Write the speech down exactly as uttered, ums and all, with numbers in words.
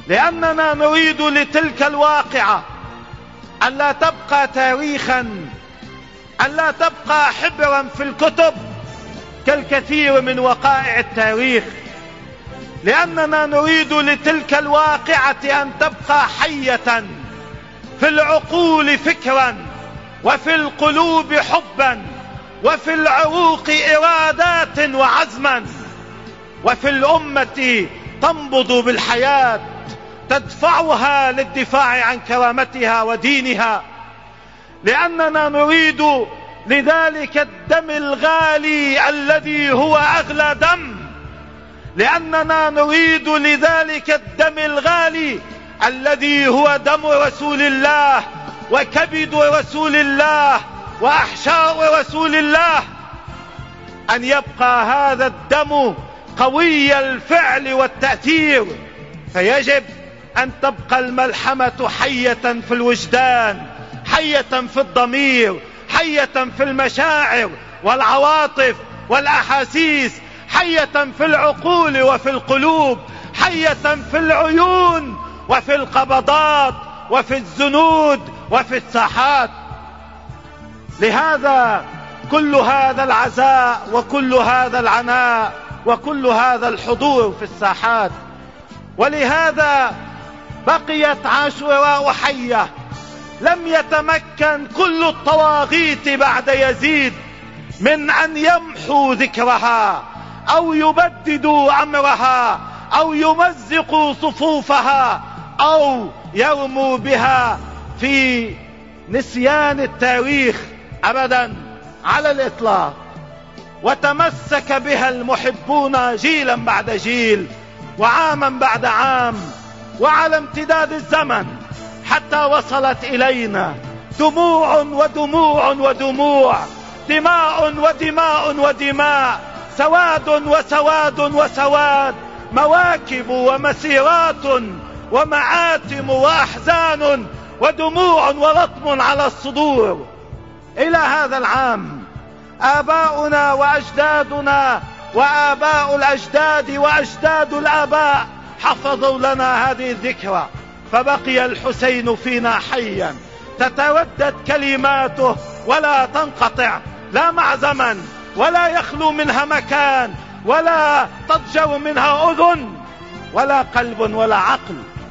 لأننا نريد لتلك الواقعة أن لا تبقى تاريخا، أن لا تبقى حبرا في الكتب كالكثير من وقائع التاريخ، لأننا نريد لتلك الواقعة أن تبقى حية في العقول فكرا، وفي القلوب حبا، وفي العروق إرادات وعزما، وفي الأمة تنبض بالحياة تدفعها للدفاع عن كرامتها ودينها. لأننا نريد لذلك الدم الغالي الذي هو أغلى دم، لأننا نريد لذلك الدم الغالي الذي هو دم رسول الله وكبد رسول الله وأحشاء رسول الله، أن يبقى هذا الدم قوي الفعل والتأثير. فيجب أن تبقى الملحمة حية في الوجدان، حية في الضمير، حية في المشاعر والعواطف والأحاسيس، حية في العقول وفي القلوب، حية في العيون وفي القبضات وفي الزنود وفي الساحات. لهذا كل هذا العزاء وكل هذا العناء وكل هذا الحضور في الساحات. ولهذا بقيت عاشوراء حية. لم يتمكن كل الطواغيت بعد يزيد من أن يمحوا ذكرها أو يبددوا أمرها أو يمزقوا صفوفها أو يرموا بها في نسيان التاريخ أبدا على الإطلاق. وتمسك بها المحبون جيلا بعد جيل وعاما بعد عام وعلى امتداد الزمن حتى وصلت إلينا دموع ودموع ودموع، دماء ودماء ودماء، سواد وسواد وسواد، مواكب ومسيرات ومعاتم وأحزان ودموع ولطم على الصدور. إلى هذا العام آباؤنا وأجدادنا وآباء الأجداد وأجداد الآباء حفظوا لنا هذه الذكرى، فبقي الحسين فينا حيا تتردد كلماته ولا تنقطع، لا مع زمن ولا يخلو منها مكان ولا تضجر منها أذن ولا قلب ولا عقل.